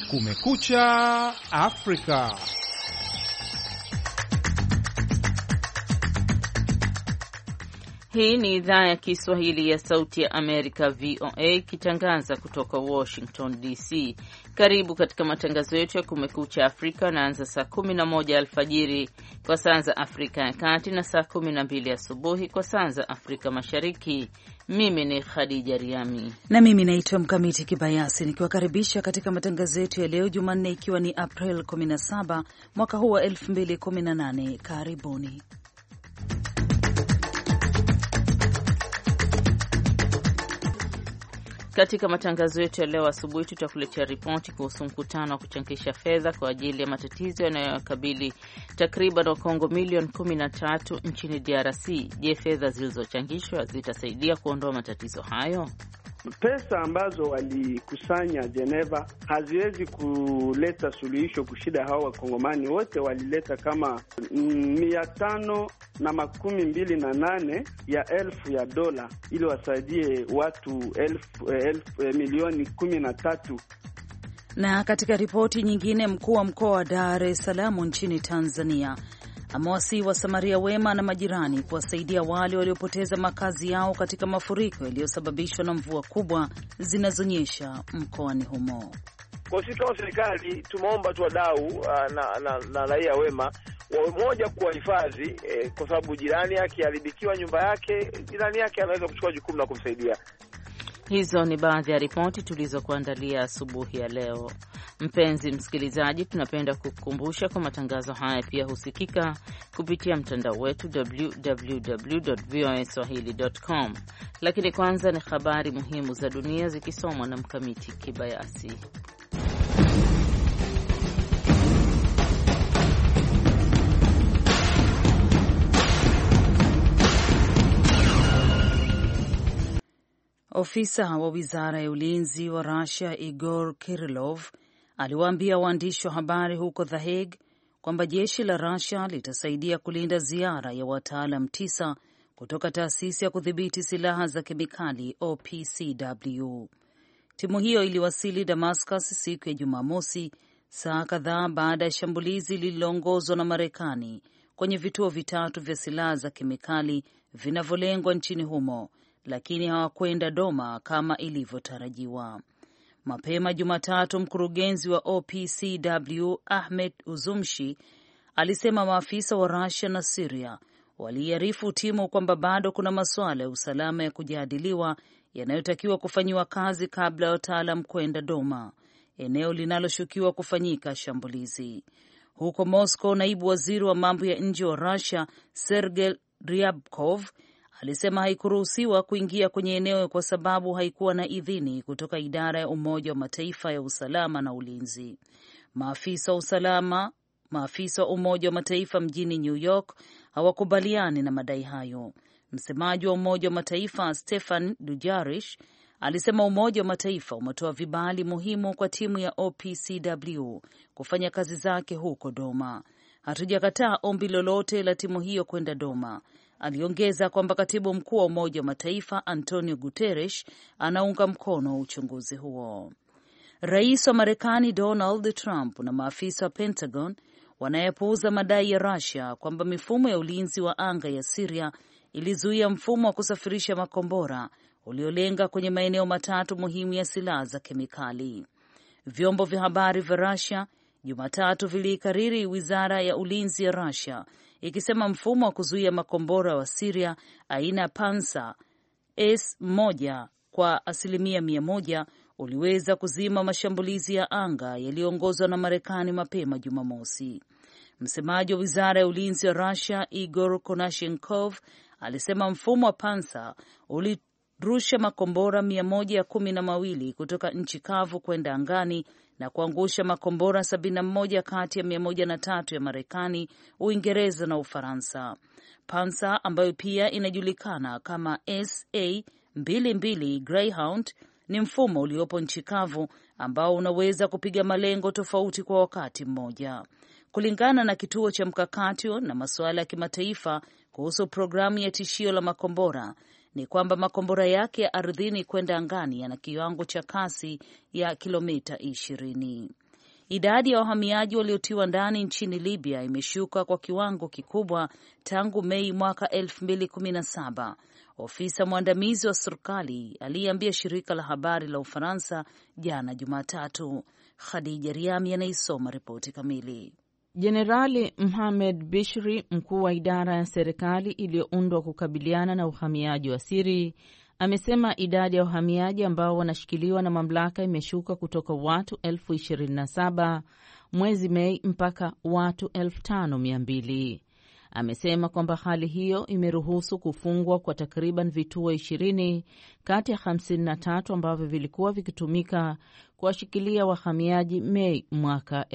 Kumekucha Afrika. Hii ni idhaa ya Kiswahili ya Sauti ya Amerika, VOA, ikitangaza kutoka Washington DC. Karibu katika matangazo yetu ya Kumekucha Afrika, naanza saa 11 alfajiri kwa saa za Afrika ya Kati na saa 12 asubuhi kwa saa za Afrika Mashariki. Mimi ni Khadija Riami na mimi naitwa Mkamiti Kibayasi, nikiwakaribisha katika matangazo yetu ya leo Jumanne, ikiwa ni April 17 mwaka huu wa 2018. Karibuni. Katika matangazo yetu ya leo asubuhi tutakuletea ripoti kuhusu mkutano wa kuchangisha fedha kwa ajili ya matatizo yanayokabili takriban Wakongo milioni 13 nchini DRC. Je, fedha zilizochangishwa zitasaidia kuondoa matatizo hayo? Pesa ambazo walikusanya Geneva haziwezi kuleta suluhisho kushida. Hawa Wakongomani wote walileta kama 528 ya elfu ya dola ili wasaidie watu milioni 13. Na katika ripoti nyingine, mkuu wa mkoa wa Dar es Salaam nchini Tanzania amewasihi wasamaria wema na majirani kuwasaidia wale waliopoteza makazi yao katika mafuriko yaliyosababishwa na mvua kubwa zinazonyesha mkoani humo. Kwa sisi kama serikali tumeomba tu wadau na raia wema wawe moja kuwahifadhi, kwa sababu jirani yake haribikiwa nyumba yake, jirani yake anaweza kuchukua jukumu la kumsaidia. Hizo ni baadhi ya ripoti tulizokuandalia asubuhi ya leo. Mpenzi msikilizaji, tunapenda kukukumbusha kwa matangazo haya pia husikika kupitia mtandao wetu www.voaswahili.com. Lakini kwanza ni habari muhimu za dunia zikisomwa na Mkamiti Kibayasi. Ofisa wa wizara ya ulinzi wa Russia Igor Kirillov aliwaambia waandishi wa habari huko The Hague kwamba jeshi la Russia litasaidia kulinda ziara ya wataalam 9 kutoka taasisi ya kudhibiti silaha za kemikali OPCW. Timu hiyo iliwasili Damascus siku ya Jumamosi, saa kadhaa baada ya shambulizi lililoongozwa na Marekani kwenye vituo vitatu vya silaha za kemikali vinavyolengwa nchini humo, lakini hawakwenda Doma kama ilivyotarajiwa. Mapema Jumatatu, mkurugenzi wa OPCW Ahmed Uzumshi alisema maafisa wa Russia na Syria waliarifu timu kwamba bado kuna masuala ya usalama ya kujadiliwa yanayotakiwa kufanyiwa kazi kabla ya wataalam kwenda Doma, eneo linaloshukiwa kufanyika shambulizi. Huko Moscow, naibu waziri wa mambo ya nje wa Russia Sergei Ryabkov alisema haikuruhusiwa kuingia kwenye eneo kwa sababu haikuwa na idhini kutoka idara ya Umoja wa Mataifa ya usalama na ulinzi. Maafisa wa Umoja wa Mataifa mjini New York hawakubaliani na madai hayo. Msemaji wa Umoja wa Mataifa Stefan Dujarric alisema Umoja wa Mataifa umetoa vibali muhimu kwa timu ya OPCW kufanya kazi zake huko Doma. Hatujakataa ombi lolote la timu hiyo kwenda Doma. Aliongeza kwamba katibu mkuu wa Umoja wa Mataifa Antonio Guterres anaunga mkono uchunguzi huo. Rais wa Marekani Donald Trump na maafisa wa Pentagon wanayepuuza madai ya Russia kwamba mifumo ya ulinzi wa anga ya Syria ilizuia mfumo wa kusafirisha makombora uliolenga kwenye maeneo matatu muhimu ya silaha za kemikali. Vyombo vya habari vya Russia Jumatatu viliikariri wizara ya ulinzi ya Russia ikisema mfumo wa kuzuia makombora wa Syria aina Pantsir S1 kwa 100% uliweza kuzima mashambulizi ya anga yaliyoongozwa na Marekani mapema Jumamosi. Msemaji wa wizara ya ulinzi wa Russia Igor Konashenkov alisema mfumo wa Pantsir ulirusha makombora 112 kutoka nchi kavu kwenda angani na kuangusha makombora 71 kati ya 103 ya Marekani, Uingereza na Ufaransa. Pantsir, ambayo pia inajulikana kama SA-22 Greyhound, ni mfumo uliopo nchi kavu ambao unaweza kupiga malengo tofauti kwa wakati mmoja. Kulingana na kituo cha mkakati na masuala ya kimataifa kuhusu programu ya tishio la makombora, ni kwamba makombora yake ya ardhini kwenda angani yana kiwango cha kasi ya kilomita 20. idadi ya wahamiaji waliotiwa ndani nchini Libya imeshuka kwa kiwango kikubwa tangu Mei mwaka 2017. Ofisa mwandamizi wa serikali aliyeambia shirika la habari la Ufaransa jana Jumatatu. Khadija Riami anaisoma ripoti kamili. Jenerali Mohamed Bishri, mkuu wa idara ya serikali iliyoundwa kukabiliana na uhamiaji wa siri, amesema idadi ya wahamiaji ambao wanashikiliwa na mamlaka imeshuka kutoka watu 27,000 mwezi Mei mpaka watu 5,200. Amesema kwamba hali hiyo imeruhusu kufungwa kwa takriban vituo 20 kati ya 53 ambavyo vilikuwa vikitumika kuwashikilia wahamiaji Mei mwaka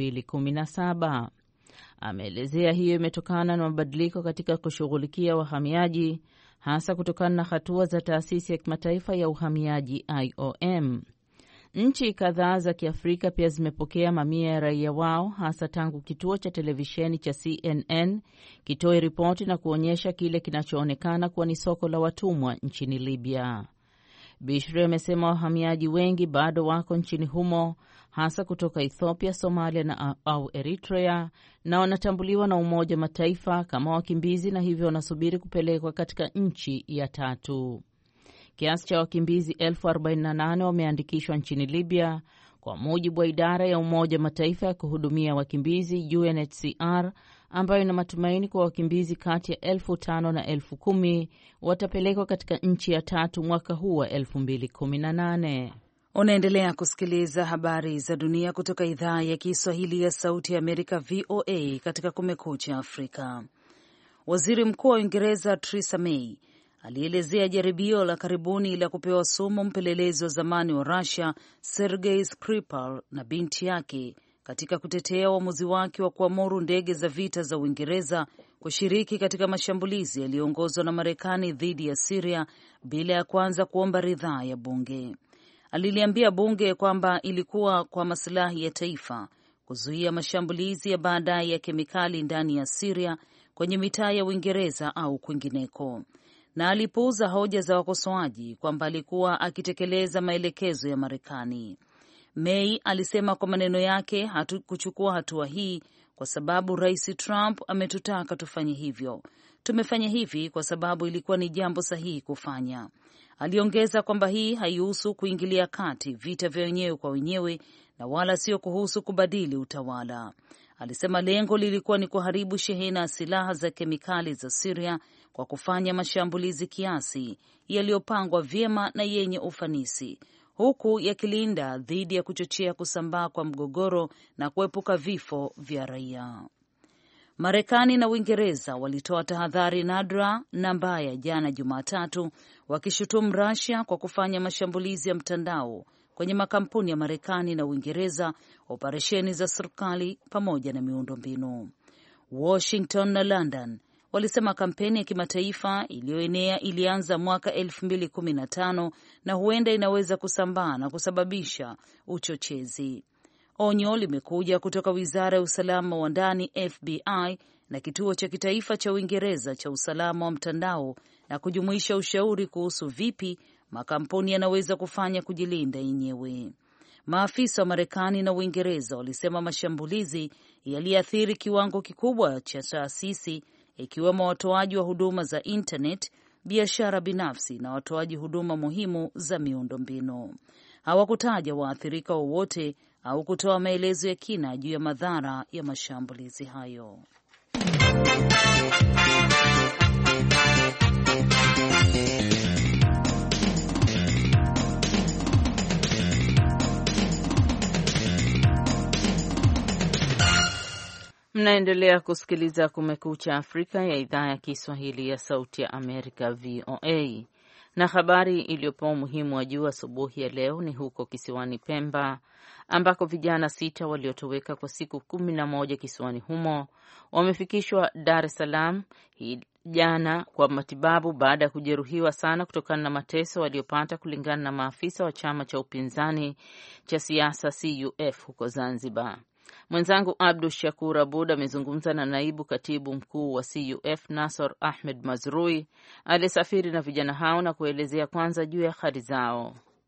2017. Ameelezea hiyo imetokana na mabadiliko katika kushughulikia wahamiaji, hasa kutokana na hatua za taasisi ya kimataifa ya uhamiaji IOM. Nchi kadhaa za Kiafrika pia zimepokea mamia ya raia wao, hasa tangu kituo cha televisheni cha CNN kitoe ripoti na kuonyesha kile kinachoonekana kuwa ni soko la watumwa nchini Libya. Bishri amesema wahamiaji wengi bado wako nchini humo, hasa kutoka Ethiopia, Somalia au Eritrea, na wanatambuliwa na Umoja Mataifa kama wakimbizi na hivyo wanasubiri kupelekwa katika nchi ya tatu. Kiasi cha wakimbizi 48,000 wameandikishwa nchini Libya kwa mujibu wa idara ya Umoja Mataifa ya kuhudumia wakimbizi UNHCR, ambayo ina matumaini kwa wakimbizi kati ya 5,000 na 10,000 watapelekwa katika nchi ya tatu mwaka huu wa 2018. Unaendelea kusikiliza habari za dunia kutoka idhaa ya Kiswahili ya Sauti ya Amerika VOA katika Kumekucha Afrika. Waziri Mkuu wa Uingereza Theresa May alielezea jaribio la karibuni la kupewa sumu mpelelezi wa zamani wa Russia Sergei Skripal na binti yake katika kutetea uamuzi wake wa kuamuru ndege za vita za Uingereza kushiriki katika mashambulizi yaliyoongozwa na Marekani dhidi ya Syria bila ya kwanza kuomba ridhaa ya bunge. Aliliambia bunge kwamba ilikuwa kwa maslahi ya taifa kuzuia mashambulizi ya baadaye ya kemikali ndani ya Syria kwenye mitaa ya Uingereza au kwingineko, na alipuuza hoja za wakosoaji kwamba alikuwa akitekeleza maelekezo ya Marekani. May alisema kwa maneno yake, hatukuchukua hatua hii kwa sababu Rais Trump ametutaka tufanye hivyo. Tumefanya hivi kwa sababu ilikuwa ni jambo sahihi kufanya. Aliongeza kwamba hii haihusu kuingilia kati vita vya wenyewe kwa wenyewe na wala sio kuhusu kubadili utawala. Alisema lengo lilikuwa ni kuharibu shehena ya silaha za kemikali za Syria kwa kufanya mashambulizi kiasi yaliyopangwa vyema na yenye ufanisi, huku yakilinda dhidi ya kuchochea kusambaa kwa mgogoro na kuepuka vifo vya raia. Marekani na Uingereza walitoa tahadhari nadra na mbaya jana Jumatatu, wakishutumu Russia kwa kufanya mashambulizi ya mtandao kwenye makampuni ya Marekani na Uingereza, operesheni za serikali pamoja na miundombinu. Washington na London walisema kampeni ya kimataifa iliyoenea ilianza mwaka 2015 na huenda inaweza kusambaa na kusababisha uchochezi. Onyo limekuja kutoka Wizara ya Usalama wa Ndani FBI na Kituo cha Kitaifa cha Uingereza cha Usalama wa Mtandao na kujumuisha ushauri kuhusu vipi makampuni yanaweza kufanya kujilinda yenyewe. Maafisa wa Marekani na Uingereza walisema mashambulizi yaliathiri kiwango kikubwa cha taasisi, ikiwemo watoaji wa huduma za internet, biashara binafsi na watoaji huduma muhimu za miundombinu. Hawakutaja waathirika wowote au kutoa maelezo ya kina juu ya madhara ya mashambulizi hayo. Mnaendelea kusikiliza Kumekucha Afrika ya idhaa ya Kiswahili ya Sauti ya Amerika, VOA. Na habari iliyopewa umuhimu wa juu asubuhi ya leo ni huko kisiwani Pemba, ambako vijana 6 waliotoweka kwa siku 11 kisiwani humo wamefikishwa Dar es Salaam hii jana kwa matibabu baada ya kujeruhiwa sana kutokana na mateso waliopata, kulingana na maafisa wa chama cha upinzani cha siasa CUF huko Zanzibar. Mwenzangu Abdu Shakur Abud amezungumza na naibu katibu mkuu wa CUF Nasor Ahmed Mazrui aliyesafiri na vijana hao na kuelezea kwanza juu ya hali zao.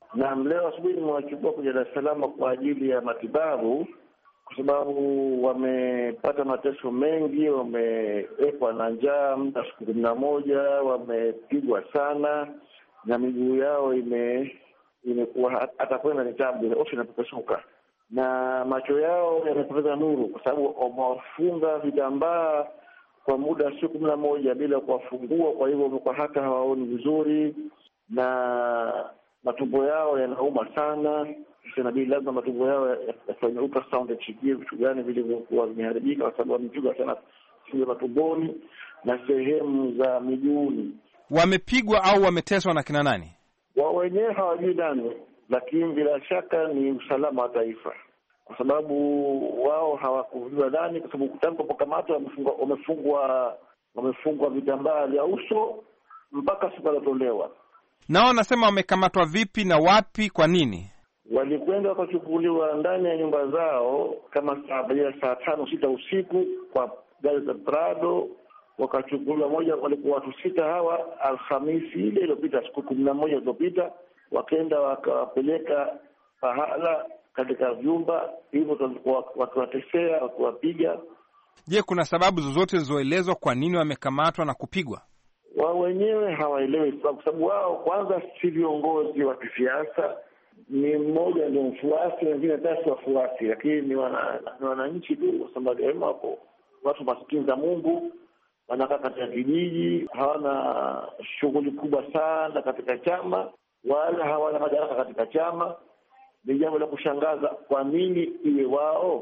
Na leo asubuhi nimewachukua kuja Dar es Salaam kwa ajili ya matibabu, kwa sababu wamepata mateso mengi, wamewekwa na njaa muda siku 11, wamepigwa sana na miguu yao imekuwa hata kwenda ni tabu, osha inapepesuka, na macho yao yamepoteza nuru, kwa sababu wamewafunga vitambaa kwa muda siku 11 bila kuwafungua. Kwa hivyo wamekuwa hata hawaoni vizuri na matumbo yao yanauma sana. Inabidi lazima matumbo yao yafanye ultrasound, yachikie vitu gani vilivyokuwa vimeharibika, kwa sababu wamepigwa sana sio matumboni na sehemu za miguuni. Wamepigwa au wameteswa na kina nani? Wao wenyewe hawajui nani, lakini bila shaka ni usalama wa taifa, kwa sababu wao hawakujua nani, kwa sababu tangu walipokamatwa wamefungwa vitambaa vya uso mpaka siku waliotolewa. Nao wanasema wamekamatwa vipi na wapi, kwa nini? Walikwenda wakachukuliwa ndani ya nyumba zao kama saa 5-6 usiku kwa gari za Prado, wakachukuliwa moja. Walikuwa watu 6 hawa. Alhamisi ile iliyopita, siku 11 iliyopita, wakaenda wakawapeleka pahala katika vyumba hivyo, wakiwatesea, wakiwapiga. Je, kuna sababu zozote zilizoelezwa kwa nini wamekamatwa na kupigwa? Wao wenyewe hawaelewi, kwa sababu wao kwanza si viongozi wa kisiasa. Ni mmoja ndio mfuasi, wengine hata si wafuasi, lakini ni wananchi tu, kwa sababu hapo watu maskini za Mungu wanakaa katika kijiji, hawana shughuli kubwa sana katika chama, wala hawana madaraka katika chama. Ni jambo la kushangaza, kwa nini iwe wao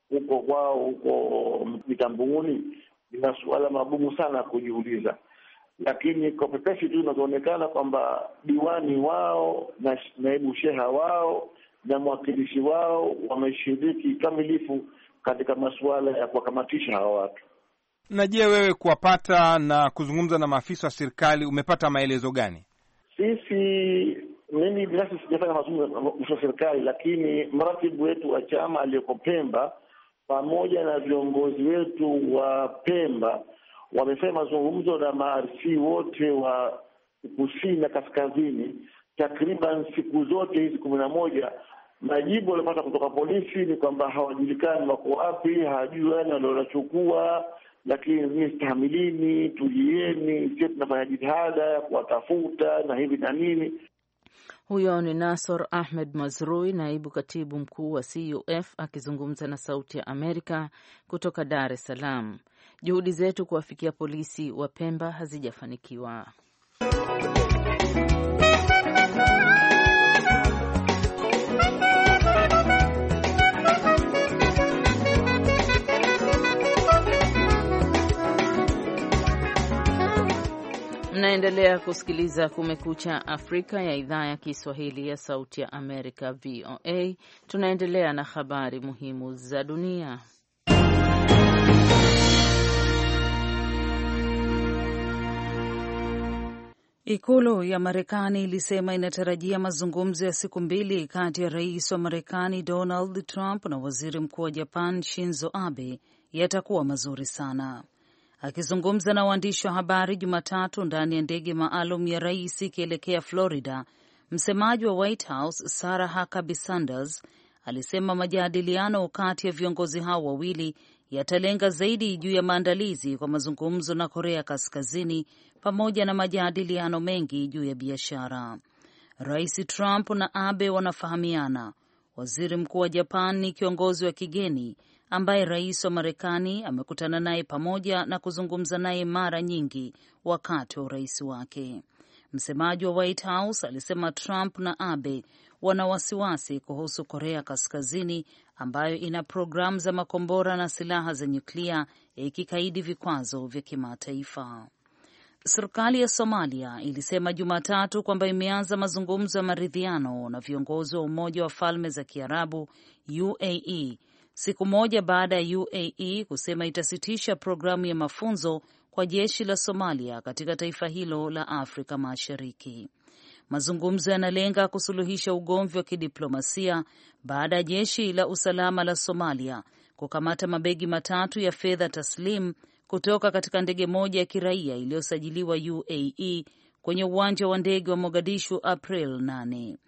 huko mitambuni? Ni masuala magumu sana kujiuliza, lakini kwa pepesi tu inaonekana kwamba diwani wao na naibu sheha wao na mwakilishi wao wameshiriki kamilifu katika masuala ya kuwakamatisha hawa watu. Na je, wewe kuwapata na kuzungumza na maafisa wa serikali umepata maelezo gani? Mimi binafsi sijafanya mazungumzo na serikali, lakini mratibu wetu wa chama aliyeko Pemba pamoja na viongozi wetu wa Pemba wamefanya mazungumzo na maarsi wote wa kusini na kaskazini takriban siku zote hizi 11. Majibu walipata kutoka polisi ni kwamba hawajulikani wako wapi, hawajui nani waliochukua, lakini ni stahamilini, tulieni, sisi tunafanya jitihada ya kuwatafuta na hivi na nini. Huyo ni Nasor Ahmed Mazrui, naibu katibu mkuu wa CUF, akizungumza na Sauti ya Amerika kutoka Dar es Salaam. Juhudi zetu kuwafikia polisi wa Pemba hazijafanikiwa. Mnaendelea kusikiliza Kumekucha Afrika ya idhaa ya Kiswahili ya Sauti ya Amerika, VOA. Tunaendelea na habari muhimu za dunia. Ikulu ya Marekani ilisema inatarajia mazungumzo ya siku 2 kati ya rais wa Marekani Donald Trump na waziri mkuu wa Japan Shinzo Abe yatakuwa mazuri sana. Akizungumza na waandishi wa habari Jumatatu ndani ya ndege maalum ya rais ikielekea Florida, msemaji wa White House Sarah Huckabee Sanders alisema majadiliano kati ya viongozi hao wawili yatalenga zaidi juu ya maandalizi kwa mazungumzo na Korea Kaskazini pamoja na majadiliano mengi juu ya biashara. Rais Trump na Abe wanafahamiana. Waziri mkuu wa Japan ni kiongozi wa kigeni ambaye rais wa Marekani amekutana naye pamoja na kuzungumza naye mara nyingi wakati wa urais wake. Msemaji wa White House alisema Trump na Abe wana wasiwasi kuhusu Korea Kaskazini ambayo ina programu za makombora na silaha za nyuklia ikikaidi vikwazo vya kimataifa. Serikali ya Somalia ilisema Jumatatu kwamba imeanza mazungumzo ya maridhiano na viongozi wa Umoja wa Falme za Kiarabu UAE, siku moja baada ya UAE kusema itasitisha programu ya mafunzo kwa jeshi la Somalia katika taifa hilo la Afrika Mashariki. Mazungumzo yanalenga kusuluhisha ugomvi wa kidiplomasia baada ya jeshi la usalama la Somalia kukamata mabegi 3 ya fedha taslim kutoka katika ndege moja ya kiraia iliyosajiliwa UAE kwenye uwanja wa ndege wa Mogadishu April 8.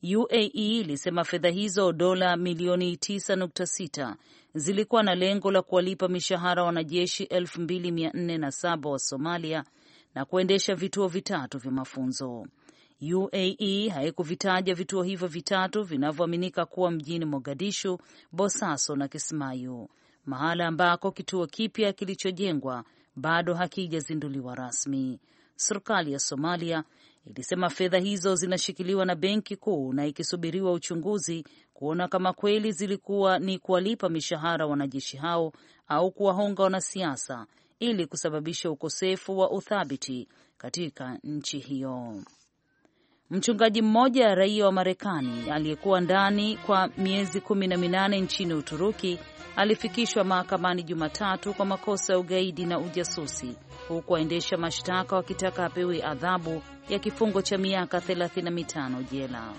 UAE ilisema fedha hizo dola milioni 9.6 zilikuwa na lengo la kuwalipa mishahara wanajeshi 2407 wa Somalia na kuendesha vituo vitatu vya mafunzo. UAE haikuvitaja vituo hivyo vitatu vinavyoaminika kuwa mjini Mogadishu, Bosaso na Kismayu, mahala ambako kituo kipya kilichojengwa bado hakijazinduliwa rasmi. Serikali ya Somalia ilisema fedha hizo zinashikiliwa na benki kuu na ikisubiriwa uchunguzi kuona kama kweli zilikuwa ni kuwalipa mishahara wanajeshi hao au kuwahonga wanasiasa ili kusababisha ukosefu wa uthabiti katika nchi hiyo. Mchungaji mmoja raia wa Marekani aliyekuwa ndani kwa miezi 18 nchini Uturuki alifikishwa mahakamani Jumatatu kwa makosa ya ugaidi na ujasusi, huku waendesha mashtaka wakitaka apewe adhabu ya kifungo cha miaka 35 jela.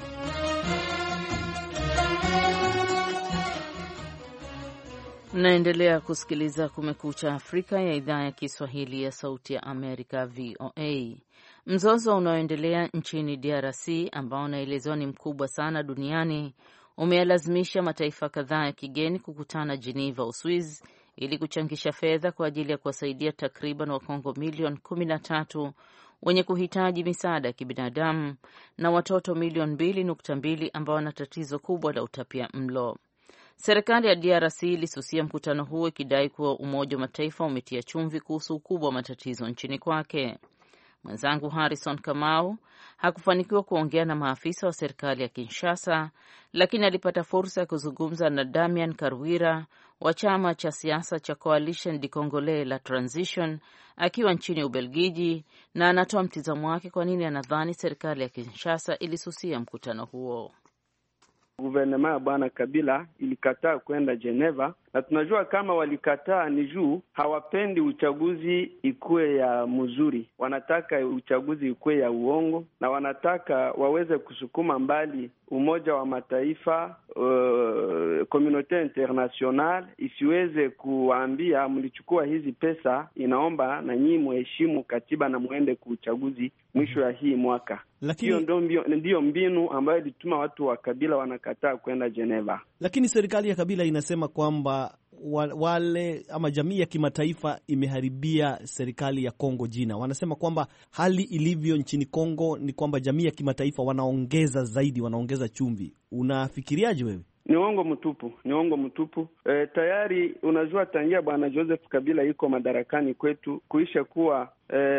Mnaendelea kusikiliza Kumekucha Afrika ya idhaa ya Kiswahili ya Sauti ya Amerika, VOA. Mzozo unaoendelea nchini DRC ambao unaelezewa ni mkubwa sana duniani umeyalazimisha mataifa kadhaa ya kigeni kukutana Geneva, Uswizi, ili kuchangisha fedha kwa ajili ya kuwasaidia takriban Wakongo milioni 13 wenye kuhitaji misaada ya kibinadamu na watoto milioni 2.2 ambao wana tatizo kubwa la utapia mlo. Serikali ya DRC ilisusia mkutano huo ikidai kuwa Umoja wa Mataifa umetia chumvi kuhusu ukubwa wa matatizo nchini kwake. Mwenzangu Harrison Kamau hakufanikiwa kuongea na maafisa wa serikali ya Kinshasa, lakini alipata fursa ya kuzungumza na Damian Karwira wa chama cha siasa cha Coalition du Congolais la Transition akiwa nchini Ubelgiji, na anatoa mtizamo wake kwa nini anadhani serikali ya Kinshasa ilisusia mkutano huo. Guvernema ya Bwana Kabila ilikataa kwenda Geneva, na tunajua kama walikataa ni juu hawapendi uchaguzi ikuwe ya mzuri. Wanataka uchaguzi ikuwe ya uongo, na wanataka waweze kusukuma mbali Umoja wa Mataifa, Communauté Internationale isiweze kuambia mlichukua hizi pesa, inaomba na nyinyi muheshimu katiba na muende ku uchaguzi mwisho ya hii mwaka. Lakini ndio mbinu ambayo ilituma watu wa Kabila wanakataa kwenda Geneva. Lakini serikali ya Kabila inasema kwamba wale ama jamii ya kimataifa imeharibia serikali ya Kongo jina. Wanasema kwamba hali ilivyo nchini Kongo ni kwamba jamii ya kimataifa wanaongeza zaidi, wanaongeza chumvi. Unafikiriaje wewe? Ni uongo mtupu. Tayari unajua tangia Bwana Joseph Kabila yuko madarakani kwetu kuisha kuwa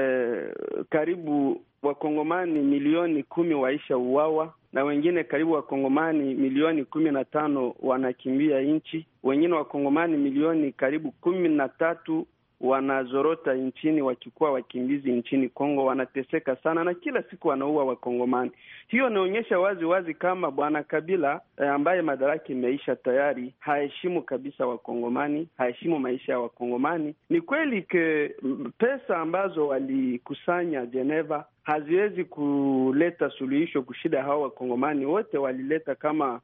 karibu Wakongomani milioni 10 waisha uwawa, na wengine karibu Wakongomani milioni 15 wanakimbia nchi. Wengine Wakongomani milioni karibu 13 wanazorota nchini wakikuwa wakimbizi nchini Kongo, wanateseka sana na kila siku wanaua Wakongomani. Hiyo inaonyesha wazi wazi kama Bwana Kabila ambaye madaraka imeisha tayari haheshimu kabisa Wakongomani, haheshimu maisha ya Wakongomani. Ni kweli ke pesa ambazo walikusanya Geneva haziwezi kuleta suluhisho kushida hao Wakongomani wote. Walileta kama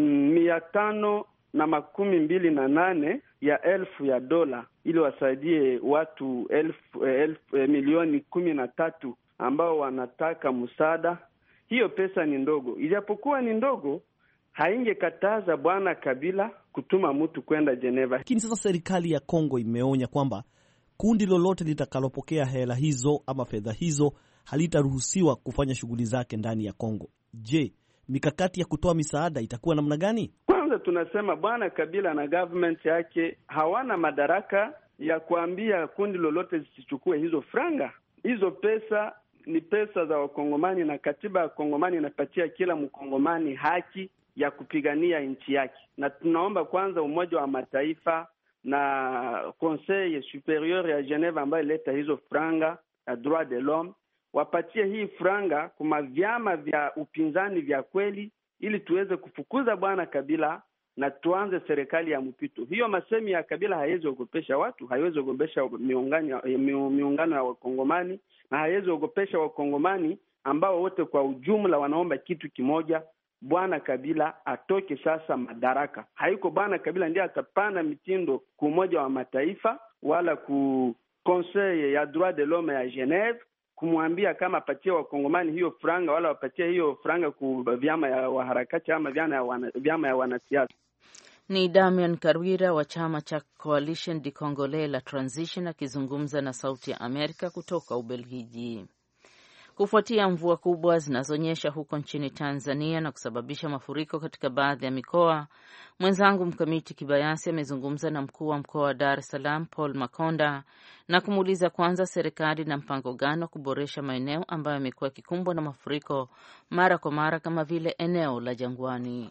528 ya elfu ya dola ili wasaidie watu milioni 13 ambao wanataka msaada. Hiyo pesa ni ndogo, ijapokuwa ni ndogo haingekataza Bwana Kabila kutuma mtu kwenda Geneva. Lakini sasa serikali ya Kongo imeonya kwamba kundi lolote litakalopokea hela hizo ama fedha hizo halitaruhusiwa kufanya shughuli zake ndani ya Kongo. Je, mikakati ya kutoa misaada itakuwa namna gani? Kwanza tunasema Bwana Kabila na government yake hawana madaraka ya kuambia kundi lolote zisichukue hizo franga. Hizo pesa ni pesa za Wakongomani, na katiba ya Kongomani inapatia kila Mkongomani haki ya kupigania nchi yake. Na tunaomba kwanza Umoja wa Mataifa na Conseil Superieur ya Geneva ambayo ileta hizo franga ya droit de l'homme wapatie hii franga kuma vyama vya upinzani vya kweli, ili tuweze kufukuza Bwana Kabila na tuanze serikali ya mpito. Hiyo masemi ya Kabila haiwezi ogopesha watu, haiwezi ogopesha miungano ya Wakongomani, na haiwezi ogopesha Wakongomani ambao wote kwa ujumla wanaomba kitu kimoja: Bwana Kabila atoke sasa madaraka. Haiko Bwana Kabila ndiye atapana mitindo ku Umoja wa Mataifa wala ku Conseil ya droit de l'homme ya Geneve kumwambia kama apatie wakongomani hiyo franga wala wapatie hiyo franga ku vyama ya waharakati ama vyama ya wanasiasa. Ni Damian Karwira wa chama cha Coalition du Congolais la Transition akizungumza na Sauti ya Amerika kutoka Ubelgiji. Kufuatia mvua kubwa zinazonyesha huko nchini Tanzania na kusababisha mafuriko katika baadhi ya mikoa, mwenzangu Mkamiti Kibayasi amezungumza na mkuu wa mkoa wa Dar es Salaam Paul Makonda na kumuuliza kwanza serikali na mpango gani wa kuboresha maeneo ambayo yamekuwa yakikumbwa na mafuriko mara kwa mara kama vile eneo la Jangwani.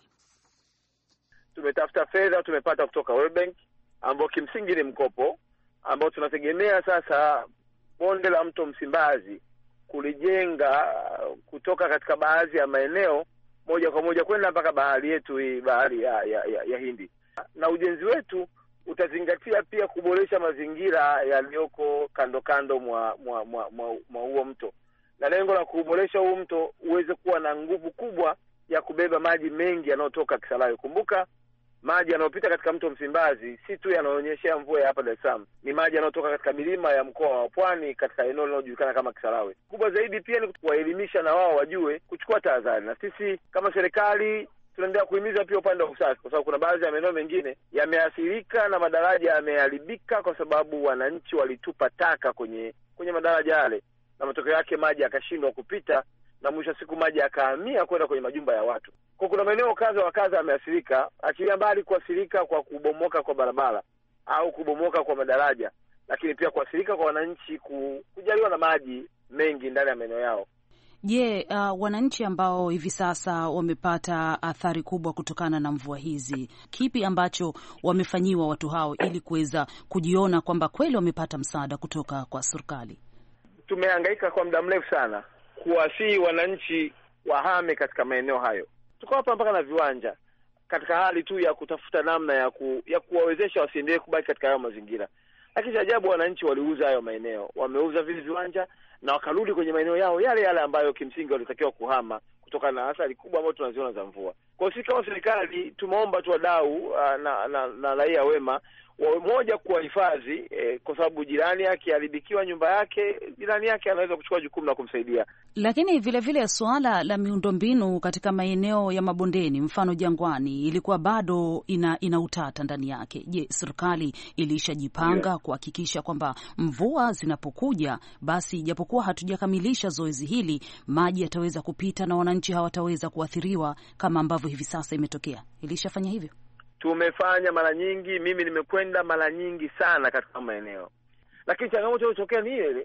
Tumetafuta fedha, tumepata kutoka World Bank ambao kimsingi ni mkopo ambao tunategemea sasa bonde la mto Msimbazi kulijenga kutoka katika baadhi ya maeneo moja kwa moja kwenda mpaka bahari yetu hii, bahari ya Hindi. Na ujenzi wetu utazingatia pia kuboresha mazingira yaliyoko kando kando mwa huo mto, na lengo la kuboresha huo mto uweze kuwa na nguvu kubwa ya kubeba maji mengi yanayotoka Kisarawe. Kumbuka maji yanayopita katika mto Msimbazi si tu yanaonyeshea mvua ya hapa Dar es Salaam, ni maji yanayotoka katika milima ya mkoa wa Pwani katika eneo linalojulikana kama Kisarawe. Kubwa zaidi pia ni kuwaelimisha na wao wajue kuchukua tahadhari, na sisi kama serikali tunaendelea kuhimiza pia upande wa usafi, kwa sababu kuna baadhi ya maeneo mengine yameathirika na madaraja yameharibika kwa sababu wananchi walitupa taka kwenye madaraja yale, na matokeo yake maji yakashindwa kupita na mwisho siku maji yakahamia kwenda kwenye majumba ya watu. Kwa kuna maeneo kadha wa kadha yameathirika, achilia mbali kuathirika kwa kubomoka kwa barabara au kubomoka kwa madaraja, lakini pia kuathirika kwa wananchi kujaliwa na maji mengi ndani ya maeneo yao. Je, wananchi ambao hivi sasa wamepata athari kubwa kutokana na mvua hizi, kipi ambacho wamefanyiwa watu hao ili kuweza kujiona kwamba kweli wamepata msaada kutoka kwa serikali? Tumehangaika kwa muda mrefu sana kuwasihi wananchi wahame katika maeneo hayo. Tuko hapa mpaka na viwanja katika hali tu ya kutafuta namna ya kuwawezesha wasiendelee kubaki katika hayo mazingira. Lakini ajabu, wananchi waliuza hayo maeneo, wameuza vile viwanja na wakarudi kwenye maeneo yao yale ambayo kimsingi walitakiwa kuhama kutokana na athari kubwa ambayo tunaziona za mvua. Kwa sisi kama serikali tumeomba tu wadau na raia wema moja kuwahifadhi, kwa sababu jirani akiharibikiwa nyumba yake, jirani yake anaweza kuchukua jukumu la kumsaidia. Lakini vile suala la miundombinu katika maeneo ya mabondeni, mfano Jangwani, ilikuwa bado ina utata ndani yake. Je, serikali ilishajipanga kuhakikisha kwamba mvua zinapokuja, basi japokuwa hatujakamilisha zoezi hili, maji yataweza kupita na wananchi hawataweza kuathiriwa kama ambavyo hivi sasa imetokea? Ilishafanya hivyo? Tumefanya mara nyingi, mimi nimekwenda mara nyingi sana katika maeneo, lakini changamoto iliyotokea ni ile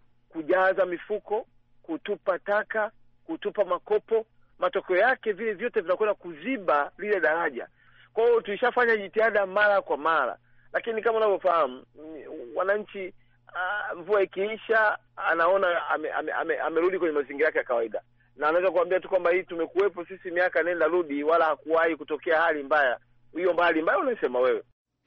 kujaza mifuko, kutupa taka, kutupa makopo. Matokeo yake vile vyote vinakwenda kuziba lile daraja. Kwa hiyo tulishafanya jitihada mara kwa mara, lakini kama unavyofahamu wananchi, mvua ikiisha anaona amerudi kwenye mazingira yake ya kawaida, na anaweza kuambia tu kwamba hii tumekuwepo sisi miaka nenda rudi, wala hakuwahi kutokea hali mbaya. Hiyo mbali mbaya unasema wewe.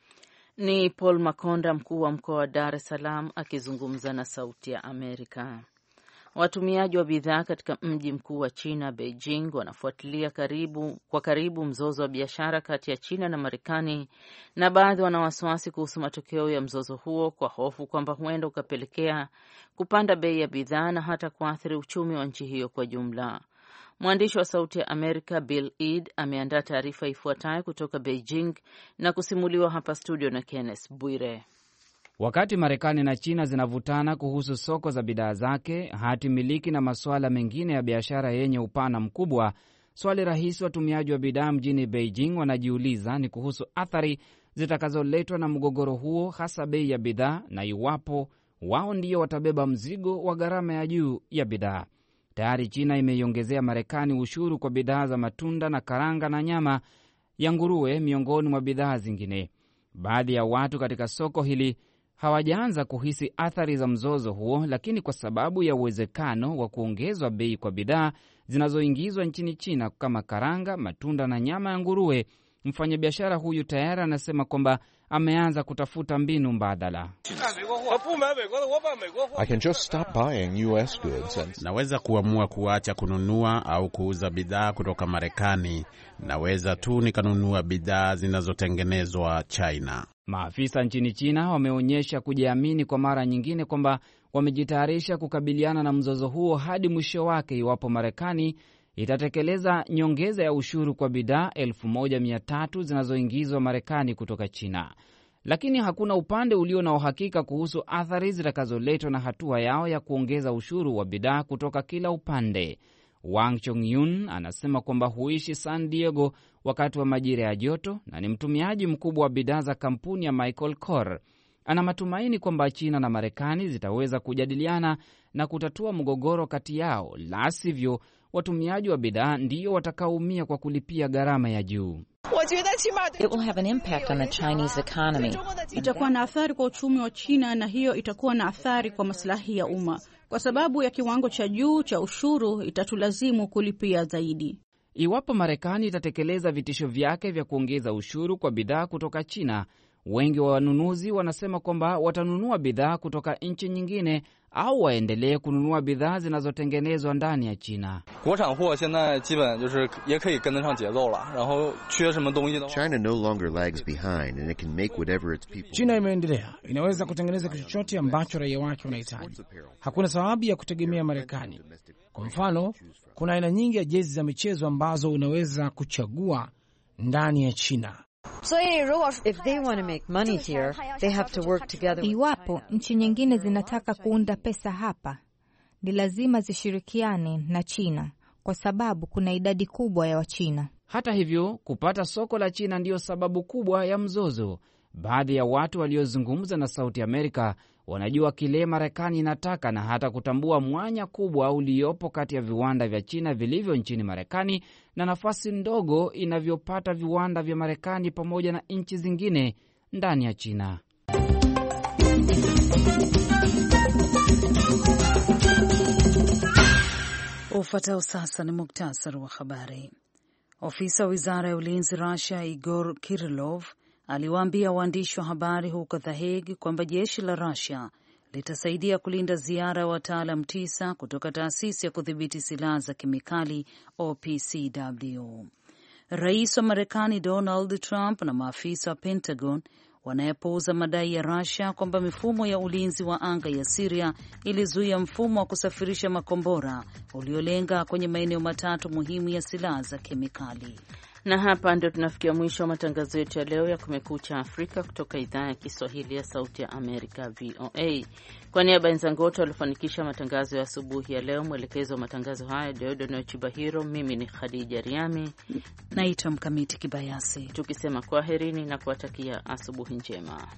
Ni Paul Makonda, mkuu wa mkoa wa Dar es Salaam, akizungumza na Sauti ya Amerika. Watumiaji wa bidhaa katika mji mkuu wa China, Beijing, wanafuatilia kwa karibu mzozo wa biashara kati ya China na Marekani, na baadhi wana wasiwasi kuhusu matokeo ya mzozo huo, kwa hofu kwamba huenda ukapelekea kupanda bei ya bidhaa na hata kuathiri uchumi wa nchi hiyo kwa jumla. Mwandishi wa Sauti ya Amerika Bill Eid ameandaa taarifa ifuatayo kutoka Beijing na kusimuliwa hapa studio na Kenneth Bwire. Wakati Marekani na China zinavutana kuhusu soko za bidhaa zake, hati miliki na masuala mengine ya biashara yenye upana mkubwa, swali rahisi watumiaji wa bidhaa mjini Beijing wanajiuliza ni kuhusu athari zitakazoletwa na mgogoro huo, hasa bei ya bidhaa na iwapo wao ndio watabeba mzigo wa gharama ya juu ya bidhaa. Tayari China imeiongezea Marekani ushuru kwa bidhaa za matunda na karanga na nyama ya nguruwe, miongoni mwa bidhaa zingine. Baadhi ya watu katika soko hili hawajaanza kuhisi athari za mzozo huo, lakini kwa sababu ya uwezekano wa kuongezwa bei kwa bidhaa zinazoingizwa nchini China kama karanga, matunda na nyama ya nguruwe, mfanyabiashara huyu tayari anasema kwamba ameanza kutafuta mbinu mbadala. Naweza kuamua kuacha kununua au kuuza bidhaa kutoka Marekani. Naweza tu nikanunua bidhaa zinazotengenezwa China. Maafisa nchini China wameonyesha kujiamini kwa mara nyingine kwamba wamejitayarisha kukabiliana na mzozo huo hadi mwisho wake iwapo Marekani itatekeleza nyongeza ya ushuru kwa bidhaa 1,300 zinazoingizwa Marekani kutoka China. Lakini hakuna upande ulio na uhakika kuhusu athari zitakazoletwa na hatua yao ya kuongeza ushuru wa bidhaa kutoka kila upande. Wang Chongyun anasema kwamba huishi San Diego wakati wa majira ya joto na ni mtumiaji mkubwa wa bidhaa za kampuni ya Michael Kors. Ana matumaini kwamba China na Marekani zitaweza kujadiliana na kutatua mgogoro kati yao, la sivyo watumiaji wa bidhaa ndiyo watakaoumia kwa kulipia gharama ya juu. Itakuwa na athari kwa uchumi wa China, na hiyo itakuwa na athari kwa maslahi ya umma. Kwa sababu ya kiwango cha juu cha ushuru, itatulazimu kulipia zaidi. Iwapo Marekani itatekeleza vitisho vyake vya kuongeza ushuru kwa bidhaa kutoka China, wengi wa wanunuzi wanasema kwamba watanunua bidhaa kutoka nchi nyingine au waendelee kununua bidhaa zinazotengenezwa ndani ya China. China imeendelea, inaweza kutengeneza kitu chochote ambacho raia wake wanahitaji. Hakuna sababu ya kutegemea Marekani. Kwa mfano, kuna aina nyingi ya jezi za michezo ambazo unaweza kuchagua ndani ya China. Iwapo nchi nyingine zinataka kuunda pesa hapa, ni lazima zishirikiane na China kwa sababu kuna idadi kubwa ya Wachina. Hata hivyo, kupata soko la China ndiyo sababu kubwa ya mzozo. Baadhi ya watu waliozungumza na Sauti Amerika wanajua kile Marekani inataka na hata kutambua mwanya kubwa uliopo kati ya viwanda vya China vilivyo nchini Marekani na nafasi ndogo inavyopata viwanda vya Marekani pamoja na nchi zingine ndani ya China. Ufuatao sasa ni muktasari wa habari. Ofisa wa wizara ya ulinzi Russia Igor Kirillov aliwaambia waandishi wa habari huko The Hague kwamba jeshi la Russia litasaidia kulinda ziara ya wataalam 9 kutoka taasisi ya kudhibiti silaha za kemikali OPCW. Rais wa Marekani Donald Trump na maafisa wa Pentagon wanayepuuza madai ya Russia kwamba mifumo ya ulinzi wa anga ya Syria ilizuia mfumo wa kusafirisha makombora uliolenga kwenye maeneo 3 muhimu ya silaha za kemikali. Na hapa ndio tunafikia mwisho wa matangazo yetu ya leo ya Kumekucha Afrika kutoka idhaa ya Kiswahili ya Sauti ya Amerika, VOA. Kwa niaba ya wenzangu wote waliofanikisha matangazo ya asubuhi ya leo, mwelekezo wa matangazo haya Deodono Chibahiro, mimi ni Khadija Riami naitwa Mkamiti Kibayasi, tukisema kwaherini na kuwatakia asubuhi njema.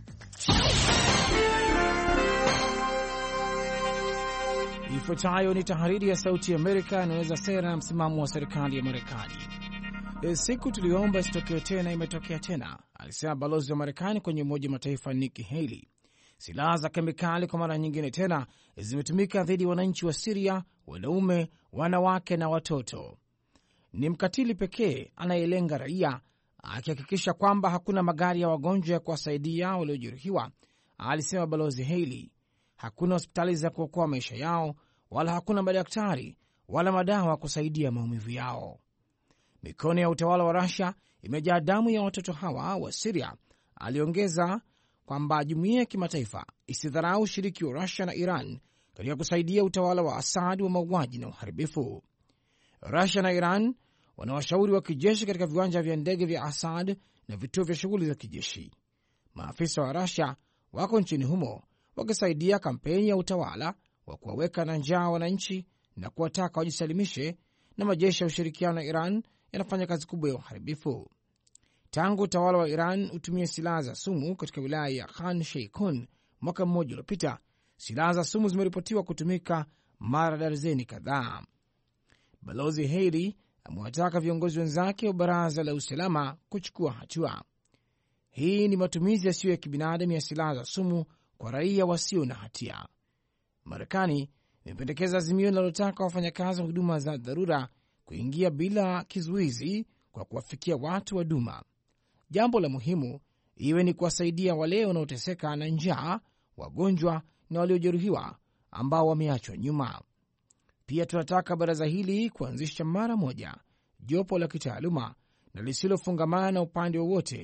Ifuatayo ni tahariri ya Sauti ya Amerika inaweza sera na msimamo wa serikali ya Marekani. Siku tuliomba isitokee tena imetokea tena, alisema balozi wa Marekani kwenye Umoja wa Mataifa Nikki Haley. Silaha za kemikali kwa mara nyingine tena zimetumika dhidi ya wananchi wa Syria, wanaume, wanawake na watoto. Ni mkatili pekee anayelenga raia, akihakikisha kwamba hakuna magari ya wagonjwa ya kuwasaidia waliojeruhiwa, alisema balozi Haley. Hakuna hospitali za kuokoa maisha yao, wala hakuna madaktari wala madawa kusaidia maumivu yao. Mikono ya utawala wa Russia imejaa damu ya watoto hawa wa Syria. Aliongeza kwamba jumuiya ya kimataifa isidharau ushiriki wa Russia na Iran katika kusaidia utawala wa Assad wa mauaji na uharibifu. Russia na Iran wana washauri wa kijeshi katika viwanja vya ndege vya Assad na vituo vya shughuli za kijeshi. Maafisa wa Russia wako nchini humo wakisaidia kampeni ya utawala wa kuwaweka na njaa wananchi na kuwataka wajisalimishe, na majeshi ya ushirikiano na Iran yanafanya kazi kubwa ya uharibifu. Tangu utawala wa Iran utumie silaha za sumu katika wilaya ya Khan Sheikhoun mwaka mmoja uliopita, silaha za sumu zimeripotiwa kutumika mara darzeni kadhaa. Balozi Haley amewataka viongozi wenzake wa Baraza la Usalama kuchukua hatua. Hii ni matumizi yasiyo ya kibinadamu ya silaha za sumu kwa raia wasio na hatia. Marekani imependekeza azimio linalotaka wafanyakazi wa huduma za dharura kuingia bila kizuizi kwa kuwafikia watu wa Duma. Jambo la muhimu iwe ni kuwasaidia wale wanaoteseka na njaa, wagonjwa na waliojeruhiwa ambao wameachwa nyuma. Pia tunataka baraza hili kuanzisha mara moja jopo la kitaaluma na lisilofungamana na upande wowote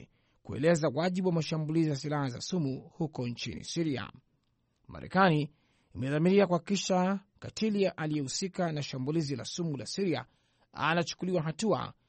kueleza wajibu wa mashambulizi ya silaha za sumu huko nchini Siria. Marekani imedhamiria kuhakikisha katili aliyehusika na shambulizi la sumu la Siria anachukuliwa hatua